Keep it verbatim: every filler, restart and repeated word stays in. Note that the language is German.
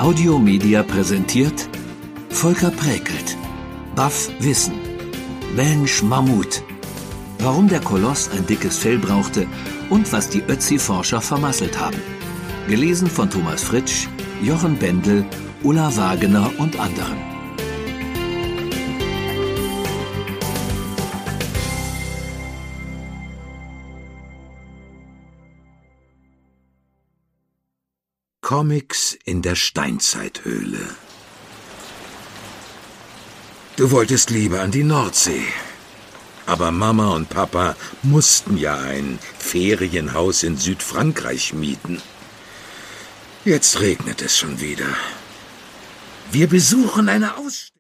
Audiomedia präsentiert Volker Präkelt, Baff Wissen, Mensch Mammut, warum der Koloss ein dickes Fell brauchte und was die Ötzi-Forscher vermasselt haben. Gelesen von Thomas Fritsch, Jochen Bendel, Ulla Wagener und anderen. Comics in der Steinzeithöhle. Du wolltest lieber an die Nordsee. Aber Mama und Papa mussten ja ein Ferienhaus in Südfrankreich mieten. Jetzt regnet es schon wieder. Wir besuchen eine Ausstellung.